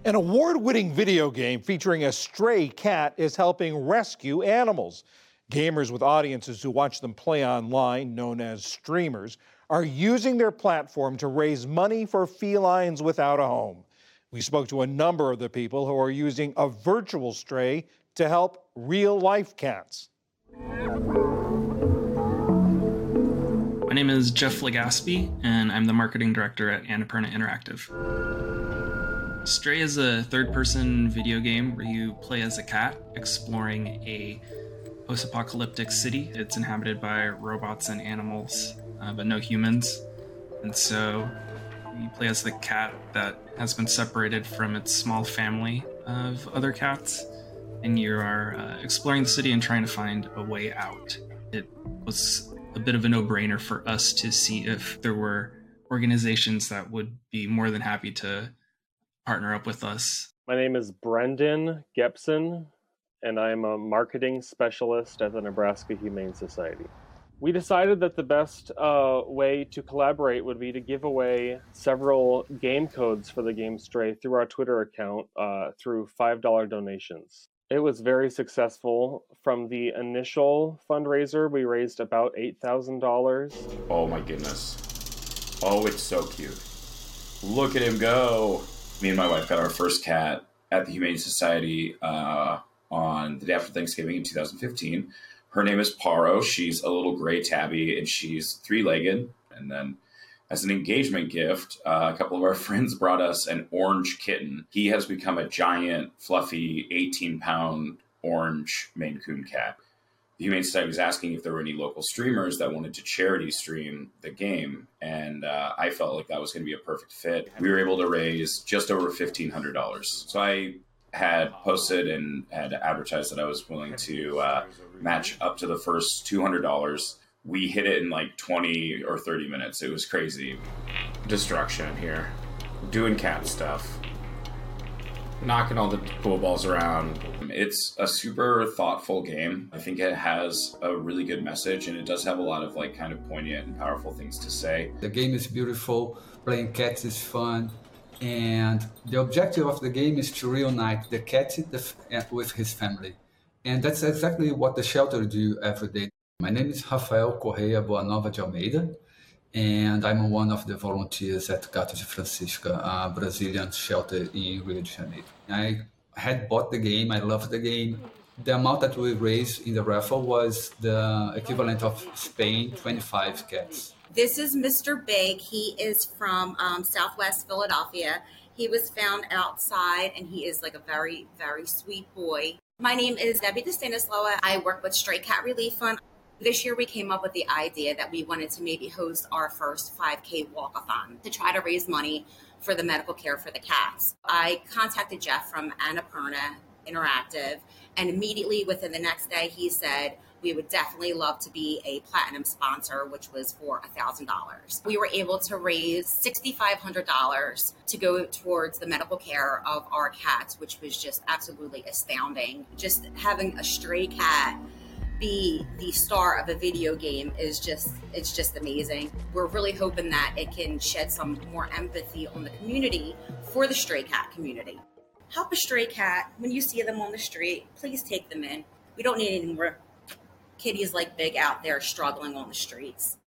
An award-winning video game featuring a stray cat is helping rescue animals. Gamers with audiences who watch them play online, known as streamers, are using their platform to raise money for felines without a home. We spoke to a number of the people who are using a virtual stray to help real-life cats. My name is Jeff Legaspi, and I'm the marketing director at Annapurna Interactive. Stray is a third-person video game where you play as a cat exploring a post-apocalyptic city. It's inhabited by robots and animals, but no humans. And so you play as the cat that has been separated from its small family of other cats, and you are exploring the city and trying to find a way out. It was a bit of a no-brainer for us to see if there were organizations that would be more than happy to partner up with us. My name is Brendan Gepson, and I'm a marketing specialist at the Nebraska Humane Society. We decided that the best way to collaborate would be to give away several game codes for the game Stray through our Twitter account through $5 donations. It was very successful. From the initial fundraiser, we raised about $8,000. Oh my goodness. Oh, it's so cute. Look at him go. Me and my wife got our first cat at the Humane Society on the day after Thanksgiving in 2015. Her name is Paro. She's a little gray tabby, and she's three-legged. And then as an engagement gift, a couple of our friends brought us an orange kitten. He has become a giant, fluffy, 18-pound orange Maine Coon cat. The Humane Society was asking if there were any local streamers that wanted to charity stream the game, and I felt like that was going to be a perfect fit. We were able to raise just over $1,500. So I had posted and had advertised that I was willing to match up to the first $200. We hit it in like 20 or 30 minutes. It was crazy. Destruction here. Doing cat stuff. Knocking all the pool balls around. It's a super thoughtful game. I think it has a really good message, and it does have a lot of like kind of poignant and powerful things to say. The game is beautiful. Playing cats is fun. And the objective of the game is to reunite the cat with his family. And that's exactly what the shelter do every day. My name is Rafael Correia Boanova de Almeida, and I'm one of the volunteers at Gato de Francisca, a Brazilian shelter in Rio de Janeiro. I had bought the game, I loved the game. The amount that we raised in the raffle was the equivalent of Spain 25 cats. This is Mr. Big. He is from Southwest Philadelphia. He was found outside, and he is like a very, very sweet boy. My name is Debbie DeStanislawa. I work with Stray Cat Relief Fund. This year we came up with the idea that we wanted to maybe host our first 5K walk-a-thon to try to raise money for the medical care for the cats. I contacted Jeff from Annapurna Interactive, and immediately within the next day he said, we would definitely love to be a platinum sponsor, which was for $1,000. We were able to raise $6,500 to go towards the medical care of our cats, which was just absolutely astounding. Just having a stray cat be the star of a video game it's just amazing. We're really hoping that it can shed some more empathy on the community for the stray cat community. Help a stray cat. When you see them on the street, please take them in. We don't need any more kitties like Big out there struggling on the streets.